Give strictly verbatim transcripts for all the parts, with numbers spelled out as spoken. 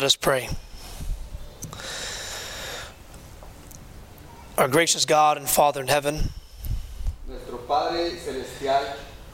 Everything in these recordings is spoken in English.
Let us pray. Our gracious God and Father in heaven, Nuestro Padre Celestial,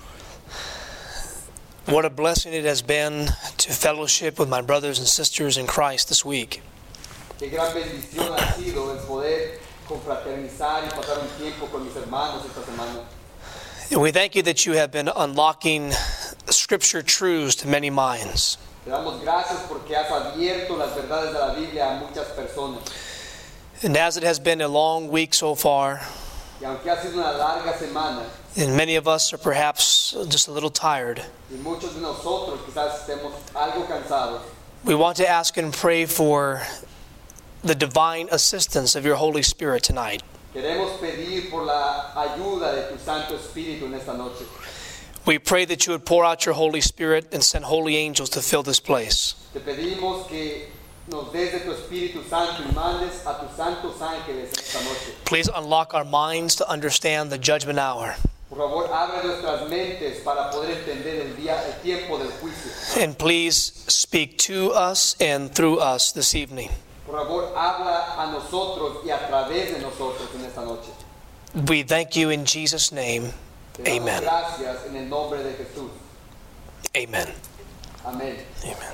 what a blessing it has been to fellowship with my brothers and sisters in Christ this week. qué gran bendición ha sido el poder confraternizar y pasar un tiempo con mis hermanos esta semana. And we thank you that you have been unlocking Scripture truths to many minds. Te damos gracias porque has abierto las verdades de la Biblia a muchas personas. And as it has been a long week so far, Y aunque ha sido una larga semana, and many of us are perhaps just a little tired, y muchos de nosotros quizás estemos algo cansados, we want to ask and pray for the divine assistance of your Holy Spirit tonight. queremos pedir por la ayuda de tu Santo Espíritu en esta noche. We pray that you would pour out your Holy Spirit and send holy angels to fill this place. Te pedimos que nos des de tu Espíritu Santo y mandes a tus santos ángeles esta noche. Please unlock our minds to understand the judgment hour. Por favor, abre nuestras mentes para poder entender el día, el tiempo del juicio. And please speak to us and through us this evening. Por favor, habla a nosotros y a través de nosotros en esta noche. We thank you in Jesus' name. Te damos Amen. gracias en el nombre de Jesús. Amen. Amén. Amen.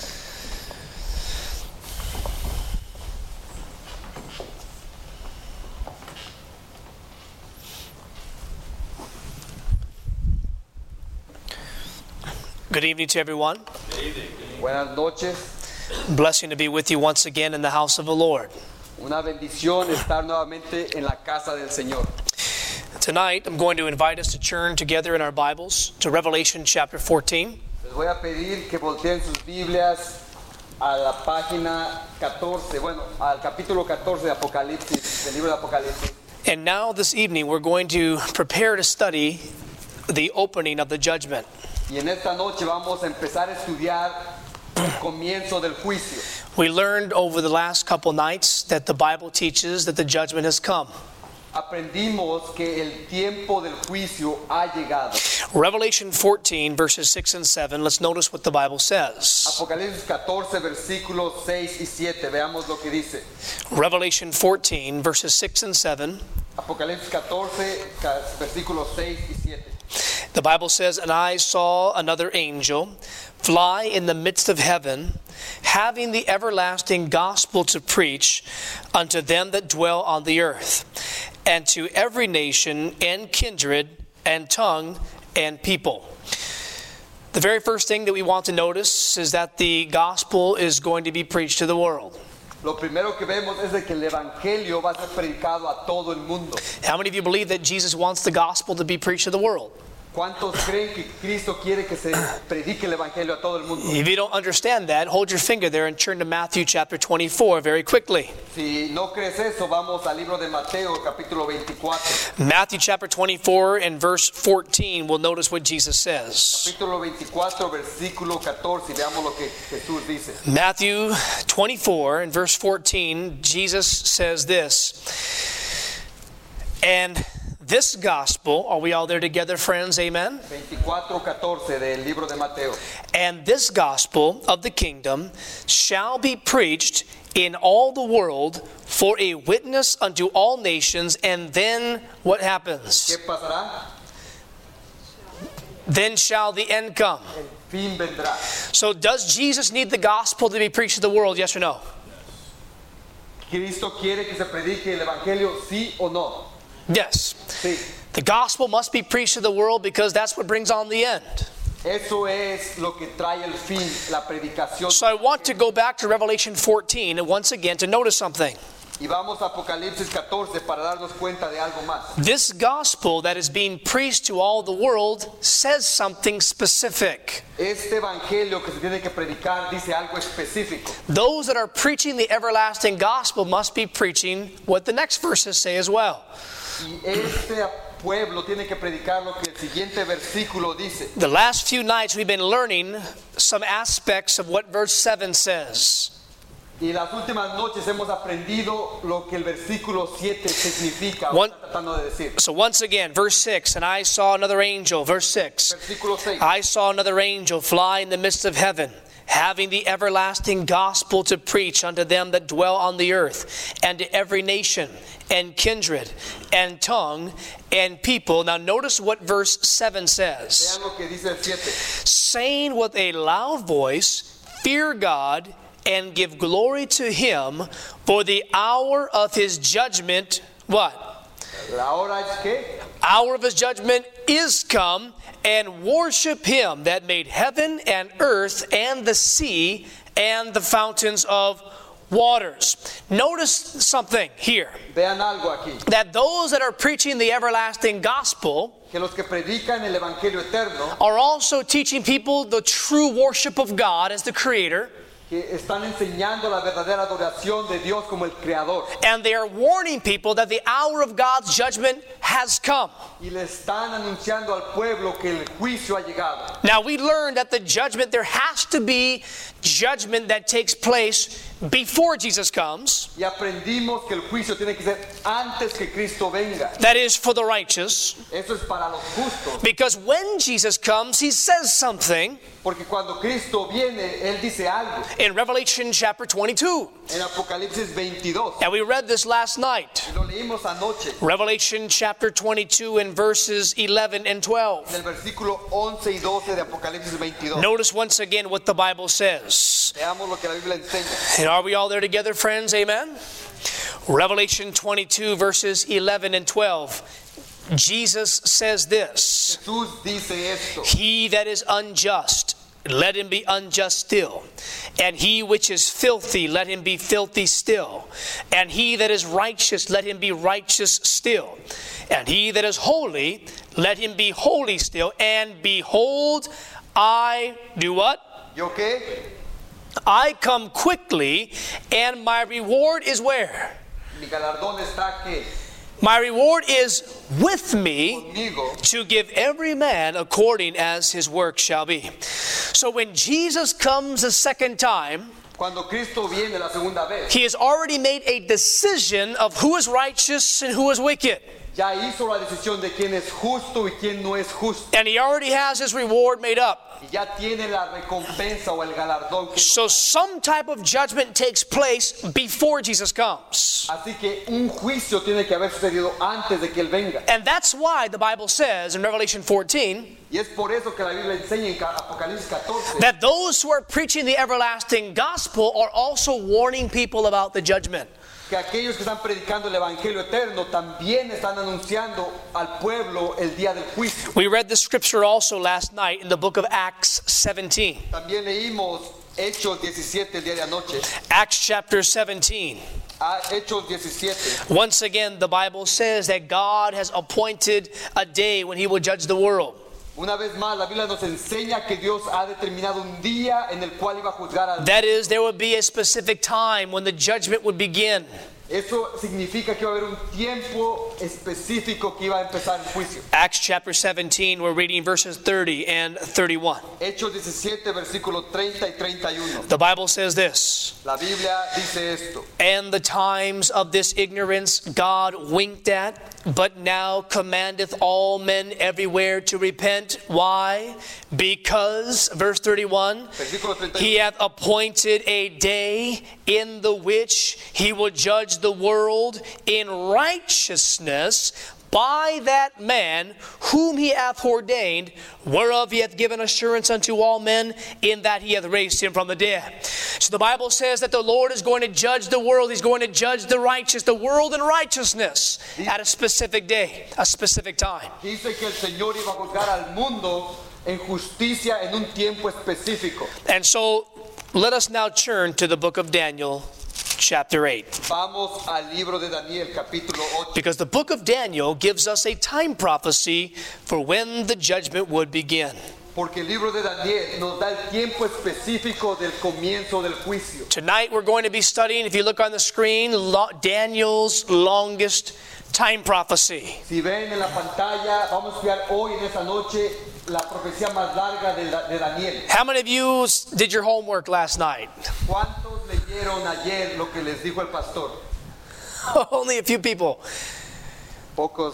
Good evening to everyone. Buenas noches. Blessing to be with you once again in the house of the Lord. Una bendición estar nuevamente en la casa del Señor. Tonight, I'm going to invite us to turn together in our Bibles to Revelation chapter fourteen. Les voy a pedir que volteen sus Biblias a la página catorce, bueno, al capítulo catorce de Apocalipsis, del libro de Apocalipsis. And now this evening, we're going to prepare to study the opening of the judgment. Y en esta noche vamos a empezar a estudiar el comienzo del juicio. We learned over the last couple nights that the Bible teaches that the judgment has come. Aprendimos que el tiempo del juicio ha llegado. Revelation fourteen, verses six and seven, let's notice what the Bible says. Apocalipsis catorce, versículos seis y siete, veamos lo que dice. Revelation fourteen, verses six and seven. Apocalipsis catorce, versículos seis y siete. The Bible says, "And I saw another angel fly in the midst of heaven, having the everlasting gospel to preach unto them that dwell on the earth, and to every nation and kindred and tongue and people." The very first thing that we want to notice is that the gospel is going to be preached to the world. Lo primero que vemos es de que el evangelio va a ser predicado a todo el mundo. How many of you believe that Jesus wants the gospel to be preached to the world? ¿Cuántos creen que Cristo quiere que se predique el evangelio a todo el mundo? If you don't understand that, hold your finger there and turn to Matthew chapter twenty-four very quickly. Si no crees eso, vamos al libro de Mateo, capítulo veinticuatro. Matthew chapter twenty-four and verse fourteen, we'll notice what Jesus says. Capítulo veinticuatro, versículo catorce, veamos lo que Jesús dice. Matthew twenty-four and verse fourteen, Jesus says this, "And this gospel," are we all there together, friends? Amen? veinticuatro, catorce del libro de Mateo. "And this gospel of the kingdom shall be preached in all the world for a witness unto all nations," and then what happens? ¿Qué pasará? Then shall the end come. El fin vendrá. So does Jesus need the gospel to be preached to the world, yes or no? ¿Cristo quiere que se predique el evangelio, sí o no? Yes. Sí. The gospel must be preached to the world because that's what brings on the end. Eso es lo que trae el fin, la predicación. So I want to go back to Revelation fourteen and once again to notice something. Y vamos a Apocalipsis catorce para darnos cuenta de algo más. This gospel that is being preached to all the world says something specific. Este evangelio que se tiene que predicar dice algo específico. Those that are preaching the everlasting gospel must be preaching what the next verses say as well. Y este pueblo tiene que predicar lo que el siguiente versículo dice. The last few nights we've been learning some aspects of what verse seven says. Y las últimas noches hemos aprendido lo que el versículo siete significa. One, está tratando de decir. So once again, verse six, "And I saw another angel," verse six. Versículo seis. "I saw another angel fly in the midst of heaven, having the everlasting gospel to preach unto them that dwell on the earth, and to every nation, and kindred, and tongue, and people. Now notice what verse seven says. Vean lo que dice el siete. Saying with a loud voice, fear God, and give glory to him, for the hour of his judgment, what? La hora es que Hour of his judgment is come, and worship him that made heaven and earth and the sea and the fountains of waters. Notice something here. vean algo aquí. That those that are preaching the everlasting gospel Que los que predican el evangelio eterno, are also teaching people the true worship of God as the creator. que están enseñando la verdadera adoración de Dios como el creador. And they are warning people that the hour of God's judgment has come. Y le están anunciando al pueblo que el juicio ha llegado. Now we learned that the judgment, there has to be judgment that takes place before Jesus comes. Y aprendimos que el juicio tiene que ser antes que Cristo venga. That is for the righteous. Eso es para los justos. Because when Jesus comes, he says something Porque cuando Cristo viene, Él dice algo. in Revelation chapter twenty-two. En Apocalipsis veintidós. And we read this last night. Lo leímos anoche. Revelation chapter twenty-two and verses eleven and twelve. En el versículo once y doce de Apocalipsis veintidós. Notice once again what the Bible says. Veamos lo que la Biblia enseña. And are we all there together, friends? Amen? Revelation twenty-two verses eleven and twelve. Jesus says this. Jesús dice esto. He that is unjust, let him be unjust still. And he which is filthy, let him be filthy still. And he that is righteous, let him be righteous still. And he that is holy, let him be holy still. And behold, I do what? ¿Yo qué? I come quickly, and my reward is where? Mi galardón está aquí My reward is with me conmigo to give every man according as his work shall be. So when Jesus comes a second time, Cuando Cristo viene la segunda vez, he has already made a decision of who is righteous and who is wicked. ya hizo la decisión de quién es justo y quién no es justo. And he already has his reward made up. Y ya tiene la recompensa o el galardón. Que So some type of judgment takes place before Jesus comes. Así que un juicio tiene que haber sucedido antes de que Él venga. And that's why the Bible says in Revelation fourteen Y es por eso que la Biblia enseña en Ca- Apocalipsis catorce that those who are preaching the everlasting gospel are also warning people about the judgment. que aquellos que están predicando el Evangelio eterno también están anunciando al pueblo el día del juicio. We read the scripture also last night in the book of Acts seventeen. También leímos Hechos diecisiete el día de anoche. Acts chapter seventeen. Ah, Hechos diecisiete. Once again, the Bible says that God has appointed a day when he will judge the world. Una vez más, la Biblia nos enseña que Dios ha determinado un día en el cual iba a juzgar al. That is, there would be a specific time when the judgment would begin. Eso significa que va a haber un tiempo específico que iba a empezar el juicio. Acts chapter seventeen, we're reading verses thirty and thirty-one. Hechos diecisiete, versículo treinta y treinta y uno. The Bible says this. La Biblia dice esto. And the times of this ignorance God winked at, but now commandeth all men everywhere to repent. Why? Because, verse thirty-one, Versículo treinta y uno. he hath appointed a day in the which he will judge the world in righteousness by that man whom he hath ordained, whereof he hath given assurance unto all men, in that he hath raised him from the dead. So the Bible says that the Lord is going to judge the world. He's going to judge the righteous, the world in righteousness at a specific day, a specific time. Dice que el Señor iba a juzgar al mundo en justicia en un tiempo específico. And so let us now turn to the book of Daniel, chapter eight. Vamos al libro de Daniel, capítulo ocho. Because the book of Daniel gives us a time prophecy for when the judgment would begin. Porque el libro de Daniel nos da el tiempo específico del comienzo del juicio. Tonight we're going to be studying, if you look on the screen, Lo- Daniel's longest time prophecy. Si ven en la pantalla, vamos a estudiar hoy en esta noche la profecía más larga de, de Daniel. How many of you s- did your homework last night? ¿Cuántos leyeron ayer lo que les dijo el pastor? Only a few people. Pocos.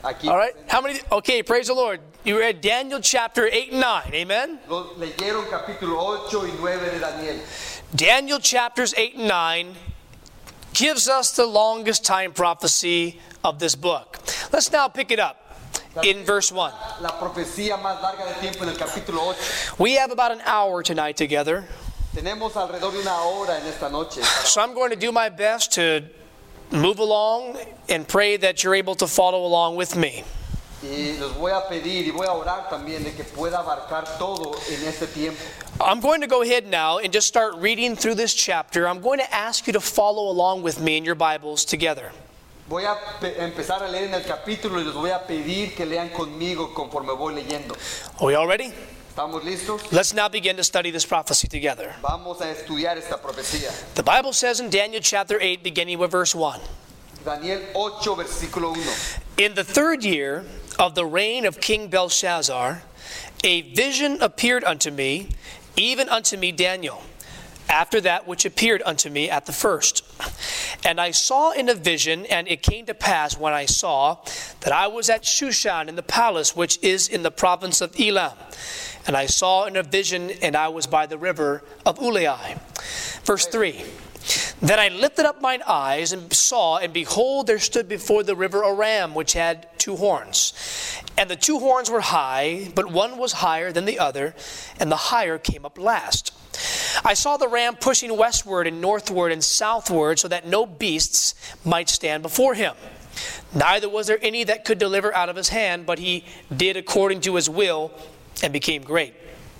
aquí. All right. How many? Okay, praise the Lord. You read Daniel chapter eight and nine. Amen. Lo- leyeron capítulo ocho y nueve de Daniel. Daniel chapters eight and nine gives us the longest time prophecy of this book. Let's now pick it up in verse one. La profecía más larga de tiempo en el capítulo ocho. We have about an hour tonight together, Tenemos alrededor de una hora en esta noche. so I'm going to do my best to move along and pray that you're able to follow along with me. Y les voy a pedir y voy a orar también de que pueda abarcar todo en este tiempo. I'm going to go ahead now and just start reading through this chapter. I'm going to ask you to follow along with me in your Bibles together. Voy a pe- empezar a leer en el capítulo y les voy a pedir que lean conmigo conforme voy leyendo. Are we all ready? ¿Estamos listos? Let's now begin to study this prophecy together. Vamos a estudiar esta profecía. The Bible says in Daniel chapter eight, beginning with verse one. Daniel ocho, versículo uno. In the third year of the reign of King Belshazzar, a vision appeared unto me, even unto me Daniel, after that which appeared unto me at the first. And I saw in a vision, and it came to pass when I saw, that I was at Shushan in the palace which is in the province of Elam. And I saw in a vision, and I was by the river of Ulai. Verse three. Then I lifted up mine eyes and saw, and behold, there stood before the river a ram which had two horns. And the two horns were high, but one was higher than the other, and the higher came up last. I saw the ram pushing westward and northward and southward, so that no beasts might stand before him. Neither was there any that could deliver out of his hand, but he did according to his will, and became great.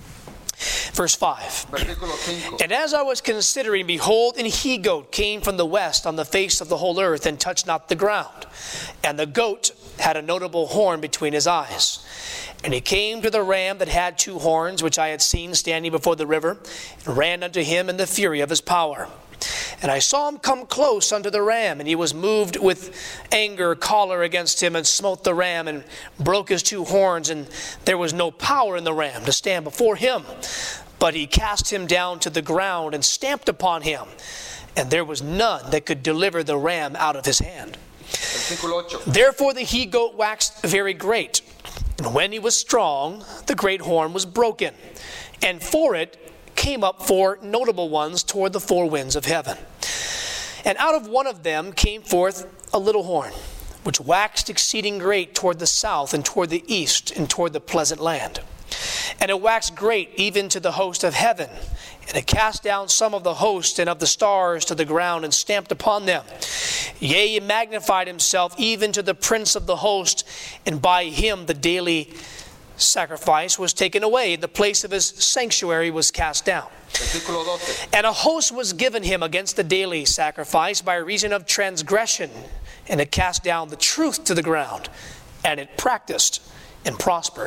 Verse five. Versículo cinco. And as I was considering, behold, an he-goat came from the west on the face of the whole earth, and touched not the ground. And the goat had a notable horn between his eyes. And he came to the ram that had two horns, which I had seen standing before the river, and ran unto him in the fury of his power. And I saw him come close unto the ram, and he was moved with anger, choler against him, and smote the ram, and broke his two horns, and there was no power in the ram to stand before him. But he cast him down to the ground, and stamped upon him, and there was none that could deliver the ram out of his hand. Versículo ocho. Therefore the he-goat waxed very great, and when he was strong, the great horn was broken, and for it came up four notable ones toward the four winds of heaven. And out of one of them came forth a little horn, which waxed exceeding great toward the south, and toward the east, and toward the pleasant land. And it waxed great even to the host of heaven. And it cast down some of the host and of the stars to the ground, and stamped upon them. Yea, he magnified himself even to the prince of the host, and by him the daily sacrifice was taken away. The place of his sanctuary was cast down. Versículo doce. And a host was given him against the daily sacrifice by reason of transgression. And it cast down the truth to the ground, and it practiced and prospered.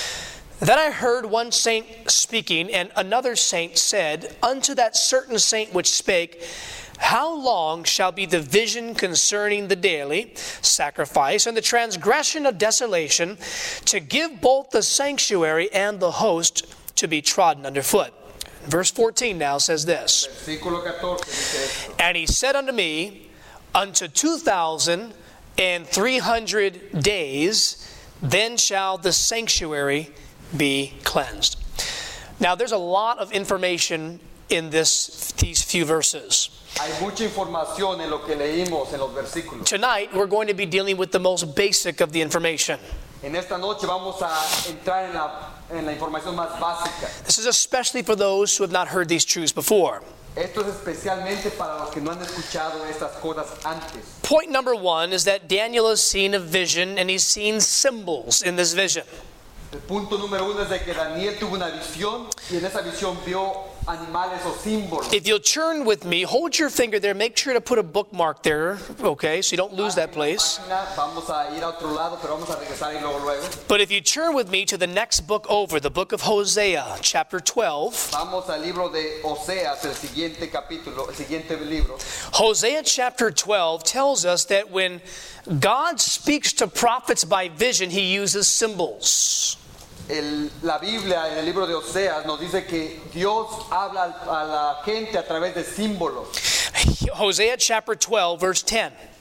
Then I heard one saint speaking, and another saint said unto that certain saint which spake, How long shall be the vision concerning the daily sacrifice and the transgression of desolation, to give both the sanctuary and the host to be trodden underfoot? Verse fourteen now says this. Versículo catorce dice esto. And he said unto me, Unto two thousand and three hundred days, then shall the sanctuary be cleansed. Now there's a lot of information in this these few verses. Hay mucha información en lo que leímos en los versículos. Tonight we're going to be dealing with the most basic of the information. En esta noche vamos a entrar en la, en la información más básica. This is especially for those who have not heard these truths before. Esto es especialmente para los que no han escuchado estas cosas antes. Point number one is that Daniel has seen a vision, and he's seen symbols in this vision. El punto número uno es de que Daniel tuvo una visión y en esa visión vio animales o símbolos. If you'll turn with me, hold your finger there, make sure to put a bookmark there, okay, so you don't lose that place. Vamos a ir a otro lado, pero vamos a regresar y luego luego. But if you turn with me to the next book over, the book of Hosea, chapter twelve. Vamos al libro de Oseas, el siguiente capítulo, el siguiente libro. Hosea chapter twelve tells us that when God speaks to prophets by vision, he uses symbols. El, la Biblia en el libro de Oseas nos dice que Dios habla a la gente a través de símbolos. Hosea chapter twelve, verse ten.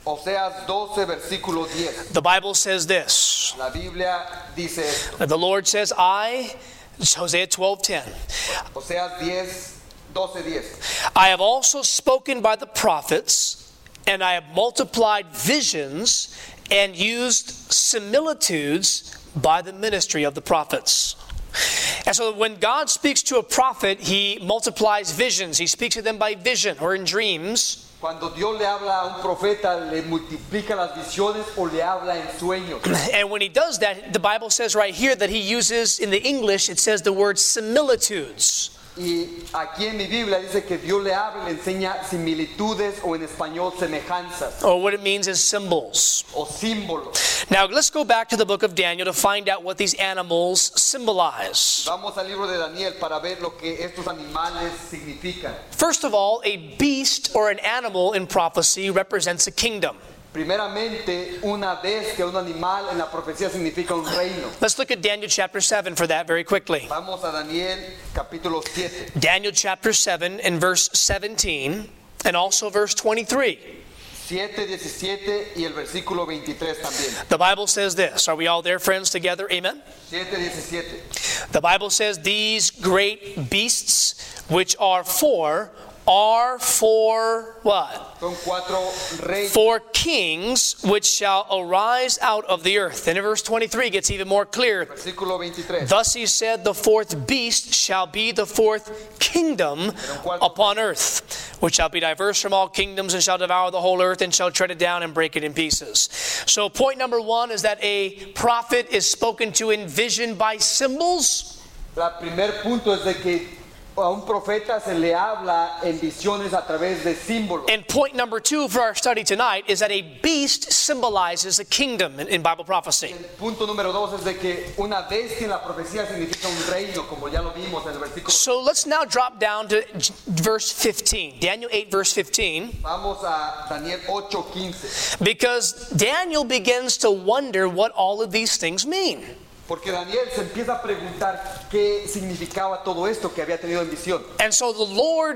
Oseas doce, versículo diez. The Bible says this. La Biblia dice esto. The Lord says, I, Hosea twelve ten, Oseas diez, doce, diez. I have also spoken by the prophets, and I have multiplied visions and used similitudes by the ministry of the prophets. And so when God speaks to a prophet, he multiplies visions. He speaks to them by vision or in dreams. Cuando Dios le habla a un profeta, le multiplica las visiones o le habla en sueños. And when he does that, the Bible says right here that he uses, in the English, it says the word similitudes. Y aquí en mi Biblia dice que Dios le habla y le enseña similitudes o en español semejanzas Or what it means is symbols. o símbolos. Now let's go back to the book of Daniel to find out what these animals symbolize. Vamos al libro de Daniel para ver lo que estos animales significan. First of all, a beast or an animal in prophecy represents a kingdom. Primeramente, una bestia, un animal en la profecía significa un reino. Let's look at Daniel chapter seven for that very quickly. Vamos a Daniel capítulo siete. Daniel chapter seven and verse seventeen and also verse twenty-three. siete, diecisiete y el versículo veintitrés también. The Bible says this. Are we all there, friends, together? Amen? siete, diecisiete. The Bible says these great beasts which are four are for what? Son cuatro reyes. For kings which shall arise out of the earth. And in verse twenty-three gets even more clear. Versículo veintitrés. Thus he said, the fourth beast shall be the fourth kingdom upon earth, which shall be diverse from all kingdoms and shall devour the whole earth and shall tread it down and break it in pieces. So point number one is that a prophet is spoken to in vision by symbols. El primer punto es de que a un profeta se le habla en visiones a través de símbolos. And point number two for our study tonight is that a beast symbolizes a kingdom in, in Bible prophecy. El punto número dos es de que una bestia en la profecía significa un reino, como ya lo vimos en el versículo. So let's now drop down to verse fifteen. Daniel eight, verse fifteen. Vamos a Daniel ocho, quince. Because Daniel begins to wonder what all of these things mean. Porque Daniel se empieza a preguntar qué significaba todo esto que había tenido en visión. And so the Lord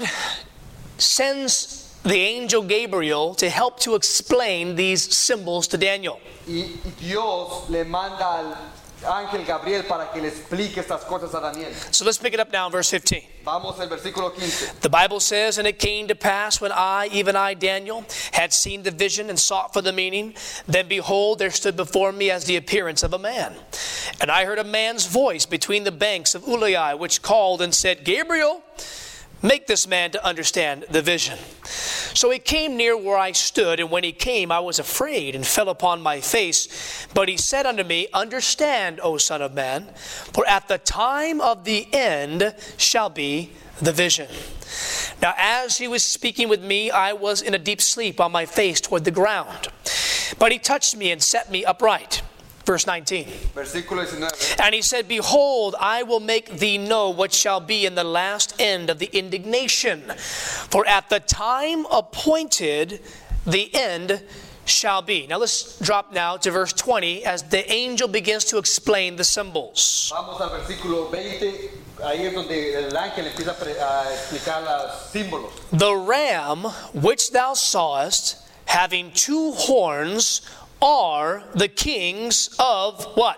sends the angel Gabriel to help to explain these symbols to Daniel. Y, y Dios le manda al ángel Gabriel para que le explique estas cosas a Daniel. So let's pick it up now in verse fifteen. Vamos al versículo quince. The Bible says, and it came to pass when I, even I, Daniel, had seen the vision and sought for the meaning, then behold, there stood before me as the appearance of a man. And I heard a man's voice between the banks of Ulai, which called and said, Gabriel, make this man to understand the vision. So he came near where I stood, and when he came, I was afraid and fell upon my face. But he said unto me, Understand, O son of man, for at the time of the end shall be the vision. Now as he was speaking with me, I was in a deep sleep on my face toward the ground. But he touched me and set me upright. Verse nineteen. Versículo diecinueve. And he said, Behold, I will make thee know what shall be in the last end of the indignation. For at the time appointed, the end shall be. Now let's drop now to verse twenty as the angel begins to explain the symbols. Vamos al versículo veinte. Ahí es donde el ángel empieza a, pre- a explicar los símbolos. The ram which thou sawest, having two horns, are the kings of what?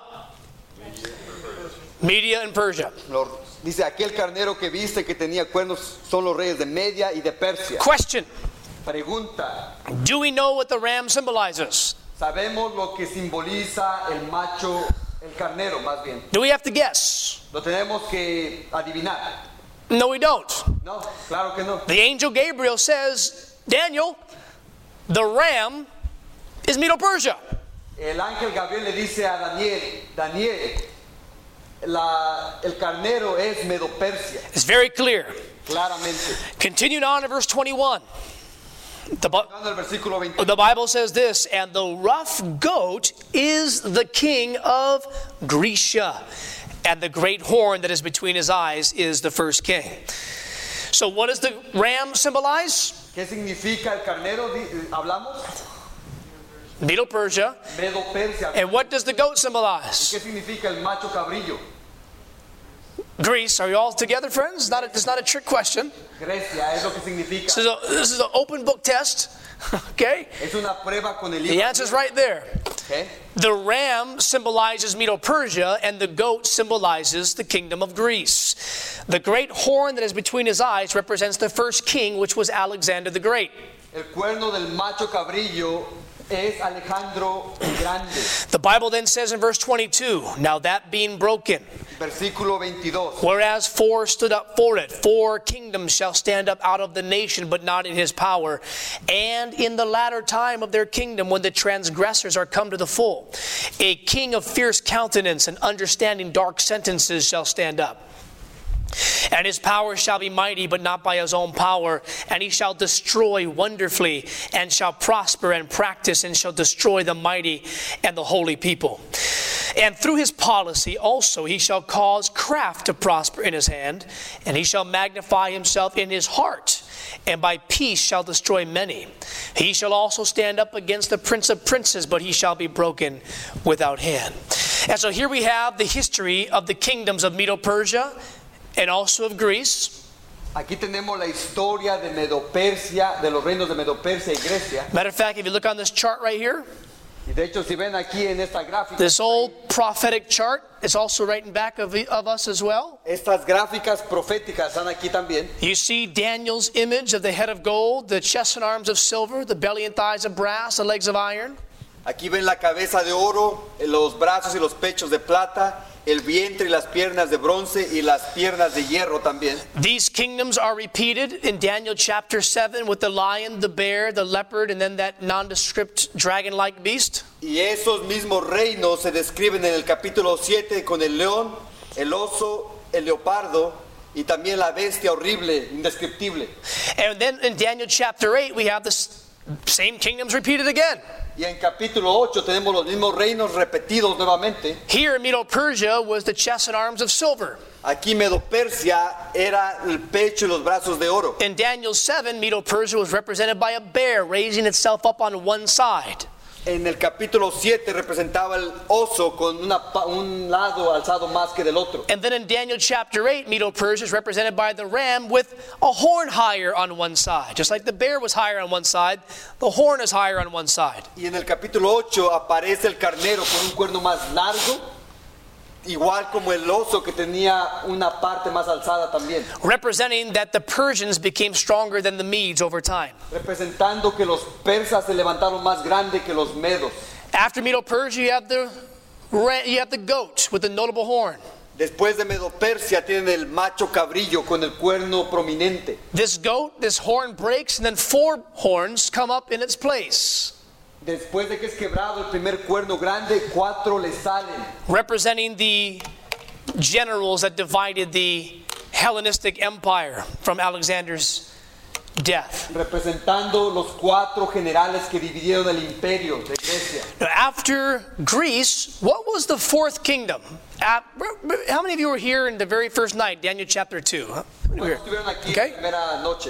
Media and Persia. Los- dice, aquel carnero que viste que tenía cuernos son los reyes de Media y de Persia. Question. Pregunta, Do we know what the ram symbolizes? ¿sabemos lo que simboliza el macho, el carnero más bien? Do we have to guess? Lo tenemos que adivinar. No, we don't. No, claro que no. The angel Gabriel says, Daniel, the ram is Medo-Persia. El ángel Gabriel le dice a Daniel, Daniel, la, el carnero es Medo-Persia, It's very clear. claramente. Continuing on in verse twenty-one. The, Bi- Hablando del versículo veinte. the Bible says this, and the rough goat is the king of Grecia, and the great horn that is between his eyes is the first king. So what does the ram symbolize? ¿Qué significa el carnero? Di- Hablamos. Medo-Persia. Medo-Persia. And what does the goat symbolize? ¿Qué significa el macho cabrillo? Greece, are you all together, friends? It's not a, it's not a trick question. Grecia es lo que significa. This is, a, this is an open book test. Okay? Es una prueba con el libro. The answer's right there. Okay. The ram symbolizes Medo-Persia, and the goat symbolizes the kingdom of Greece. The great horn that is between his eyes represents the first king, which was Alexander the Great. El cuerno del macho cabrillo es Alejandro el Grande. The Bible then says in verse twenty-two, now that being broken, Versículo veintidós. whereas four stood up for it, four kingdoms shall stand up out of the nation, but not in his power. And in the latter time of their kingdom, when the transgressors are come to the full, a king of fierce countenance and understanding dark sentences shall stand up. And his power shall be mighty, but not by his own power. And he shall destroy wonderfully, and shall prosper and practice, and shall destroy the mighty and the holy people. And through his policy also he shall cause craft to prosper in his hand, and he shall magnify himself in his heart, and by peace shall destroy many. He shall also stand up against the prince of princes, but he shall be broken without hand. And so here we have the history of the kingdoms of Medo-Persia and also of Greece. Aquí tenemos la historia de Medo-Persia, de los reinos de Medo-Persia y Grecia. Matter of fact, if you look on this chart right here, Y de hecho, si ven aquí en esta gráfica, this old prophetic chart is also right in back of, of us as well. estas gráficas proféticas están aquí también. You see Daniel's image of the head of gold, the chest and arms of silver, the belly and thighs of brass, the legs of iron. Aquí ven la cabeza de oro, los brazos y los pechos de plata, el vientre y las piernas de bronce y las piernas de hierro también. These kingdoms are repeated in Daniel chapter seven with the lion, the bear, the leopard, and then that nondescript dragon-like beast. Y esos mismos reinos se describen en el capítulo siete con el león, el oso, el leopardo y también la bestia horrible, indescriptible. And then in Daniel chapter eight, we have the same kingdoms repeated again. Y en capítulo ocho tenemos los mismos reinos repetidos nuevamente. Here in Medo-Persia was the chest and arms of silver. Aquí Medo-Persia era el pecho y los brazos de oro. In Daniel seven, Medo-Persia was represented by a bear raising itself up on one side. En el capítulo siete representaba el oso con una, un lado alzado más que del otro. And then in Daniel chapter eight, Medo-Persia is represented by the ram with a horn higher on one side. Just like the bear was higher on one side, the horn is higher on one side. Y en el capítulo ocho aparece el carnero con un cuerno más largo, igual como el oso que tenía una parte más alzada también. Representing that the Persians became stronger than the Medes over time. Representando que los persas se levantaron más grande que los medos. After Medo-Persia, you have the ra- you have the goat with the notable horn. Después de Medo-Persia tienen el macho cabrillo con el cuerno prominente. This goat, this horn breaks, and then four horns come up in its place. Después de que es quebrado el primer cuerno grande, cuatro le salen. Representing the generals that divided the Hellenistic Empire from Alexander's death. Representando los cuatro generales que dividieron el imperio de Grecia. Now, after Greece, what was the fourth kingdom? Uh, how many of you were here in the very first night, Daniel chapter two? Huh? How many were here? Estuvieron aquí Okay. la primera noche.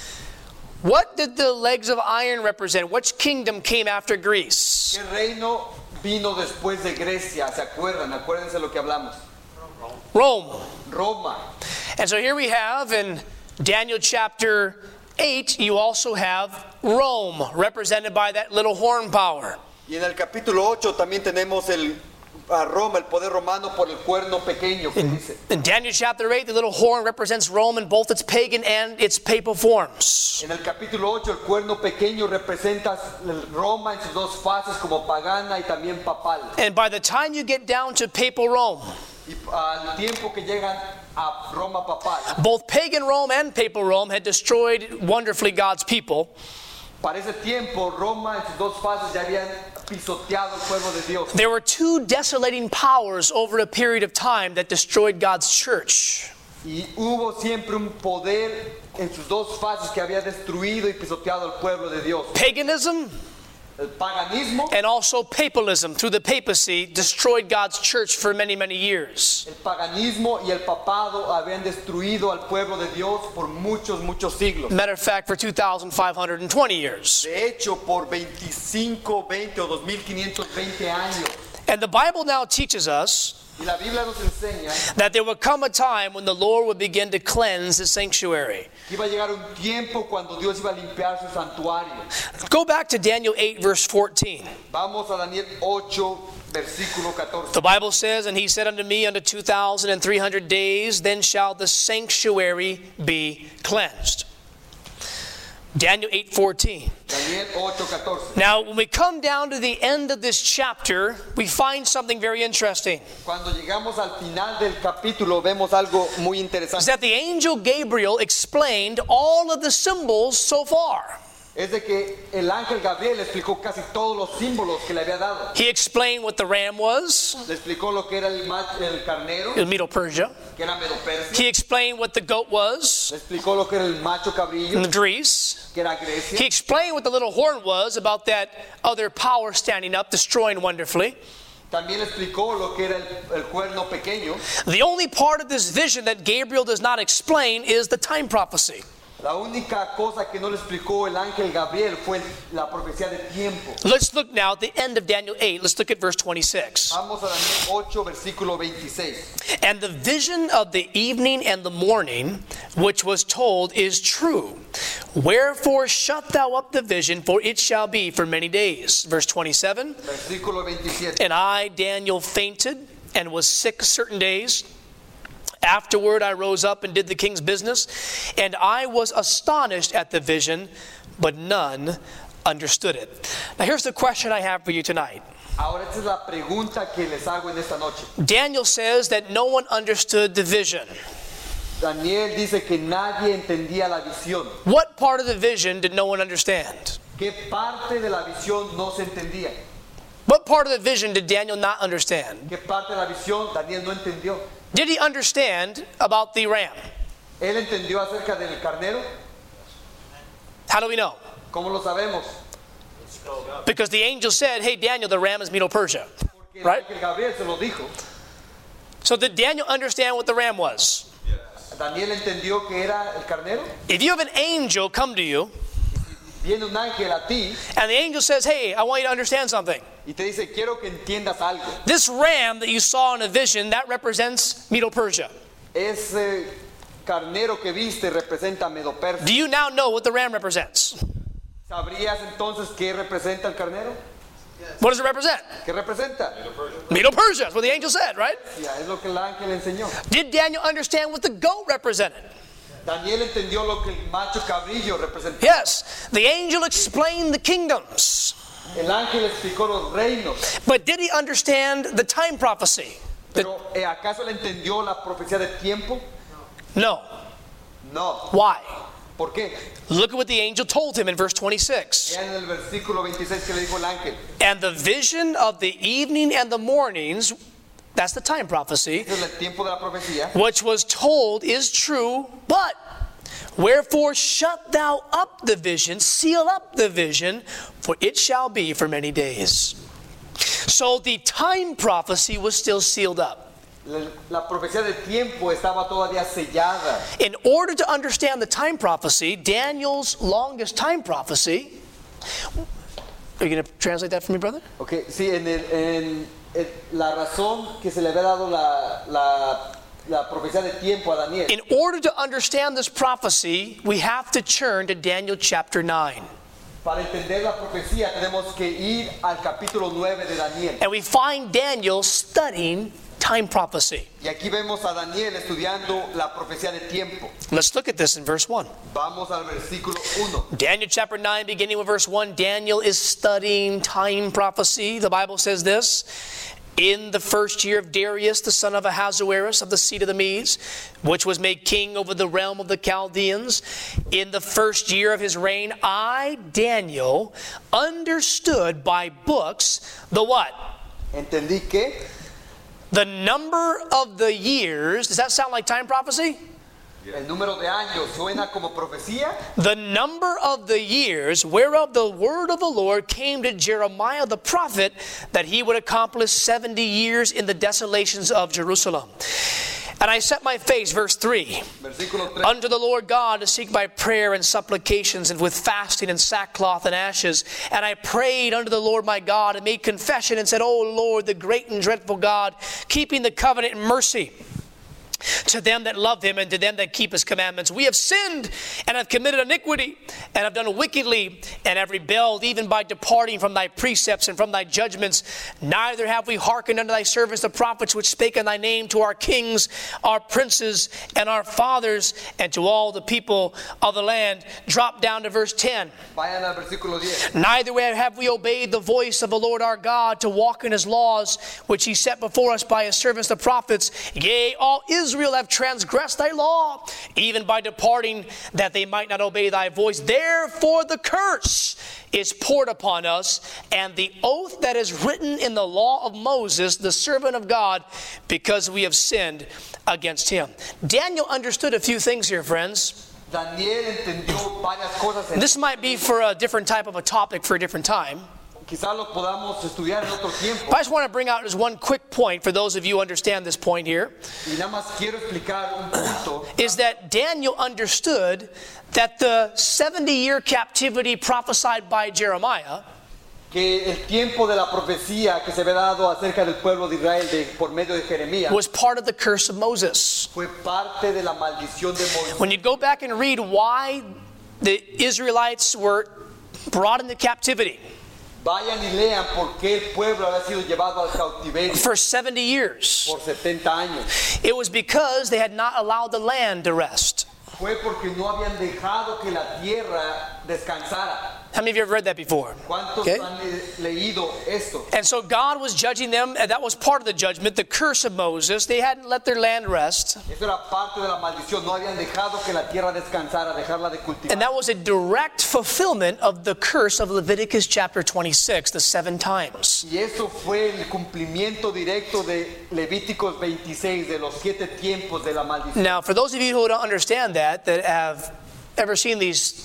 What did the legs of iron represent? Which kingdom came after Greece? ¿Qué reino vino después de Grecia? ¿Se acuerdan? Acuérdense lo que hablamos. Rome. Roma. And so here we have in Daniel chapter eight, you also have Rome, represented by that little horn power. Y en el capítulo ocho también tenemos el a Roma, el poder romano por el cuerno pequeño que dice. In Daniel chapter eight, the little horn represents Rome in both its pagan and its papal forms. En el capítulo ocho el cuerno pequeño representa Roma en sus dos fases como pagana y también papal. And by the time you get down to papal Rome, Y al tiempo que llegan a Roma papal, both pagan Rome and papal Rome had destroyed wonderfully God's people. para ese tiempo Roma en sus dos fases ya habían pisoteado el pueblo de Dios. There were two desolating powers over a period of time that destroyed God's church. Y hubo siempre un poder en sus dos fases que había destruido y pisoteado al pueblo de Dios. Paganism El paganismo, and also papalism through the papacy destroyed God's church for many, many years. el paganismo y el papado habían destruido al pueblo de Dios por muchos, muchos siglos. Matter of fact, for two thousand five hundred twenty years. De hecho, por veinticinco, veinte o dos mil quinientos veinte años. And the Bible now teaches us Y la Biblia nos enseña that there would come a time when the Lord would begin to cleanse his sanctuary. que iba a llegar un tiempo cuando Dios iba a limpiar su santuario. Go back to Daniel eight, verse fourteen. Vamos a Daniel ocho, versículo catorce. The Bible says, and he said unto me, unto two thousand and three hundred days, then shall the sanctuary be cleansed. Daniel eight fourteen. Daniel ocho, catorce. Now, when we come down to the end of this chapter, we find something very interesting. Cuando llegamos al final del capítulo vemos algo muy Is interesante. that the angel Gabriel explained all of the symbols so far. Es de que el ángel Gabriel explicó casi todos los símbolos que le había dado. He explained what the ram was, Le explicó lo que era el, mach- el carnero, it was Medo-Persia. que era Medo-Persia. He explained what the goat was, Le explicó lo que era el macho cabrillo, in Greece. que era Grecia. He explained what the little horn was about that other power standing up, destroying wonderfully. También explicó lo que era el, el cuerno pequeño. The only part of this vision that Gabriel does not explain is the time prophecy. La única cosa que no le explicó el ángel Gabriel fue la profecía de tiempo. Let's look now at the end of Daniel eight. Let's look at verse twenty-six. Vamos a Daniel ocho, versículo veintiséis. And the vision of the evening and the morning, which was told, is true. Wherefore shut thou up the vision, for it shall be for many days. Verse twenty-seven. Versículo veintisiete. And I, Daniel, fainted and was sick certain days. Afterward I rose up and did the king's business, and I was astonished at the vision, but none understood it. Now here's the question I have for you tonight. Ahora esta es la pregunta que les hago en esta noche. Daniel says that no one understood the vision. Daniel dice que nadie entendía la visión. What part of the vision did no one understand? ¿Qué parte de la visión no se entendía? What part of the vision did Daniel not understand? ¿Qué parte de la visión Daniel no entendió? Did he understand about the ram? ¿Él entendió acerca del carnero? How do we know? ¿Cómo lo sabemos? Because the angel said, hey, Daniel, the ram is Medo-Persia. Porque el Right? ángel Gabriel se lo dijo. So did Daniel understand what the ram was? Daniel entendió que era el carnero. If you have an angel come to you, Viene un ángel a ti and the angel says, hey, I want you to understand something. y te dice, quiero que entiendas algo. This ram that you saw in a vision, that represents Medo-Persia. Ese carnero que viste representa a Medo-Persia. Do you now know what the ram represents? ¿Sabrías entonces qué representa el carnero? What does it represent? ¿Qué representa? Medo-Persia, that's what the angel said, right? Ya, es lo que el ángel enseñó. Did Daniel understand what the goat represented? Daniel entendió lo que el macho cabrillo representaba. Yes, the angel explained the kingdoms. El ángel explicó los reinos. But did he understand the time prophecy? The- Pero ¿eh, ¿acaso él entendió la profecía de tiempo? no. No. Why? ¿Por qué? Look at what the angel told him in verse twenty-six. Ya en el versículo veintiséis que le dijo el ángel. And the vision of the evening and the mornings, that's the time prophecy, Ese es el tiempo de la profecía. which was told is true, but wherefore shut thou up the vision, seal up the vision, for it shall be for many days. So the time prophecy was still sealed up. La, la profecía de tiempo estaba todavía sellada. In order to understand the time prophecy, Daniel's longest time prophecy, are you going to translate that for me, brother? Okay, sí, en, el, en el- la razón que se le había dado la, la, la profecía de tiempo a Daniel. In order to understand this prophecy, we have to turn to Daniel chapter nine. Para entender la profecía tenemos que ir al capítulo nueve de Daniel. And we find Daniel studying time prophecy. Y aquí vemos a Daniel estudiando la profecía de tiempo. Let's look at this in verse one. Vamos al versículo uno. Daniel chapter nine, beginning with verse one, Daniel is studying time prophecy. The Bible says this: in the first year of Darius, the son of Ahasuerus, of the seed of the Medes, which was made king over the realm of the Chaldeans, in the first year of his reign, I, Daniel, understood by books the what? Entendí que The number of the years. Does that sound like time prophecy? el número de años suena como profecía. The number of the years whereof the word of the Lord came to Jeremiah the prophet, that he would accomplish seventy years in the desolations of Jerusalem. And I set my face, verse three, Versículo tres. unto the Lord God to seek by prayer and supplications and with fasting and sackcloth and ashes. And I prayed unto the Lord my God and made confession and said, O Lord, the great and dreadful God, keeping the covenant and mercy to them that love him and to them that keep his commandments. We have sinned and have committed iniquity and have done wickedly and have rebelled even by departing from thy precepts and from thy judgments. Neither have we hearkened unto thy servants the prophets which spake in thy name to our kings, our princes, and our fathers, and to all the people of the land. Drop down to verse ten. Vayan al versículo diez. Neither have we obeyed the voice of the Lord our God to walk in his laws, which he set before us by his servants the prophets. Yea, all Israel have transgressed thy law, even by departing, that they might not obey thy voice. Therefore the curse is poured upon us, and the oath that is written in the law of Moses, the servant of God, because we have sinned against him. Daniel understood a few things here, friends. Daniel entendió varias cosas. En This might be for a different type of a topic for a different time. Quizás lo podamos estudiar en otro tiempo. But I just want to bring out just one quick point for those of you who understand this point here, Y nada más quiero explicar un punto. is that Daniel understood that the seventy-year captivity prophesied by Jeremiah Que el tiempo de la profecía que se había dado acerca del pueblo de Israel de, por medio de Jeremías was part of the curse of Moses. fue parte de la maldición de Moisés. When you go back and read why the Israelites were brought into captivity Vayan y lean por qué el pueblo había sido llevado al cautiverio for seventy years, por setenta años. it was because they had not allowed the land to rest. Fue porque no habían dejado que la tierra descansara. How many of you have read that before? ¿Cuántos Okay. han le- leído esto? And so God was judging them, and that was part of the judgment, the curse of Moses. They hadn't let their land rest. Eso era parte de la maldición. No habían dejado que la tierra descansara, dejarla de cultivar. And that was a direct fulfillment of the curse of Leviticus chapter twenty-six, the seven times. Y eso fue el cumplimiento directo de Levíticos veintiséis, de los siete tiempos de la maldición. Now, for those of you who don't understand that, that have ever seen these,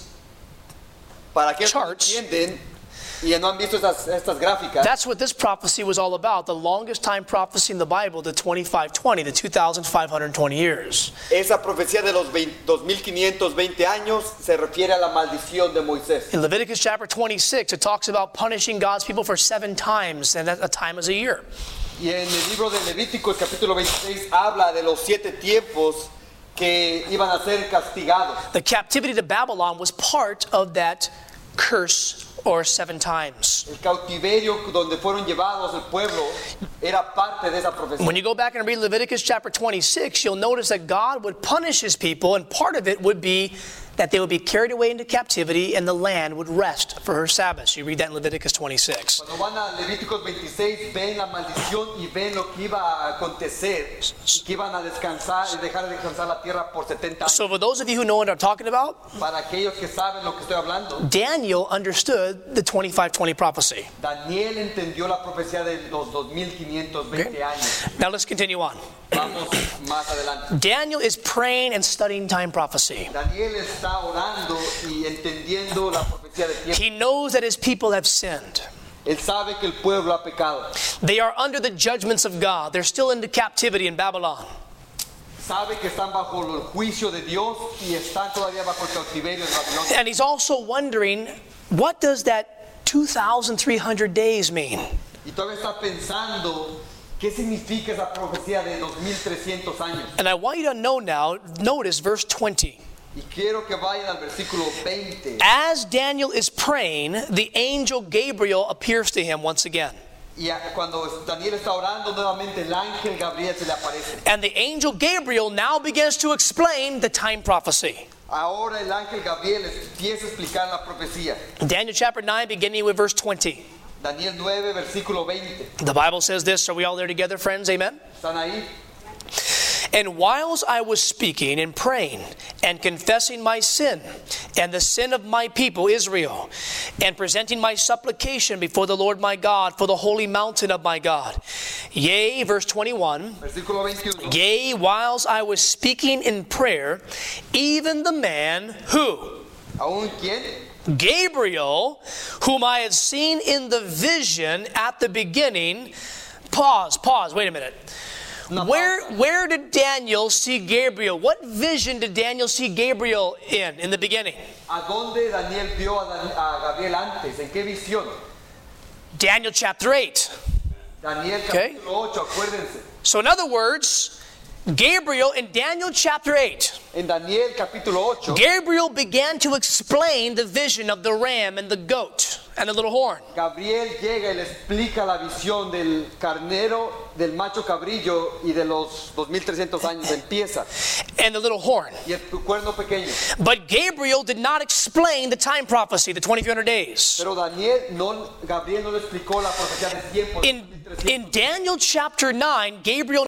Para aquellos que no charts. entienden y no han visto estas, estas gráficas, that's what this prophecy was all about. The longest time prophecy in the Bible, the twenty-five twenty, the two thousand five hundred twenty years. esa profecía de los veinte dos mil quinientos veinte años se refiere a la maldición de Moisés. In Leviticus chapter twenty-six, it talks about punishing God's people for seven times, and that a time is a year. Y en el libro de Levíticos capítulo veintiséis habla de los siete tiempos que iban a ser castigados. The captivity to Babylon was part of that curse, or seven times. El cautiverio donde fueron llevados el pueblo era parte de esa profecía. When you go back and read Leviticus chapter twenty-six, you'll notice that God would punish his people, and part of it would be that they would be carried away into captivity and the land would rest for her Sabbaths. You read that in Leviticus twenty-six. Cuando van a Levíticos veintiséis ven la maldición y ven lo que iba a acontecer y que iban a descansar y dejar de descansar la tierra por setenta años. So for those of you who know what I'm talking about, Para aquellos que saben lo que estoy hablando, Daniel understood the twenty-five twenty prophecy. Daniel entendió la profecía de los dos mil quinientos veinte años. Now let's continue on. Vamos más adelante. Daniel is praying and studying time prophecy. Daniel está orando y entendiendo la profecía de tiempo. He knows that his people have sinned. Él sabe que el pueblo ha pecado. They are under the judgments of God. They're still into captivity in Babylon. Sabe que están bajo el juicio de Dios y están todavía bajo el cautiverio de Babilonia. And he's also wondering, what does that two thousand three hundred days mean? Y todavía está pensando qué significa esa profecía de dos mil trescientos años. And I want you to know now, notice verse twenty. Y quiero que vayan al versículo veinte. As Daniel is praying, the angel Gabriel appears to him once again. Y a- cuando Daniel está orando nuevamente, el ángel Gabriel se le aparece. And the angel Gabriel now begins to explain the time prophecy. Ahora el ángel Gabriel empieza a explicar la profecía. Daniel chapter nine, beginning with verse twenty. Daniel nueve, versículo veinte. The Bible says this. Are we all there together, friends? Amen? ¿Están ahí? And whiles I was speaking and praying and confessing my sin and the sin of my people Israel, and presenting my supplication before the Lord my God for the holy mountain of my God. Yea, verse twenty-one. Versículo veintiuno. Yea, whiles I was speaking in prayer, even the man who? ¿Aún quién? Gabriel, whom I had seen in the vision at the beginning. Pause, pause, wait a minute. Una Where, pausa. where did Daniel see Gabriel? What vision did Daniel see Gabriel in, in the beginning? ¿A dónde Daniel vio a, Dan- a Gabriel antes? ¿En qué visión? Daniel chapter eight. Daniel Okay. capítulo ocho, acuérdense. So in other words, Gabriel in Daniel chapter eight, En Daniel capítulo ocho, Gabriel began to explain the vision of the ram and the goat and the little horn. Gabriel llega y le explica la visión del carnero, del macho cabrillo y de los dos mil trescientos años. Empieza. And the little horn. Y el cuerno pequeño. But Gabriel did not explain the time prophecy, the twenty-three hundred days. Pero Daniel, no, Gabriel no le explicó la profecía de tiempo. In, in Daniel chapter nine, Gabriel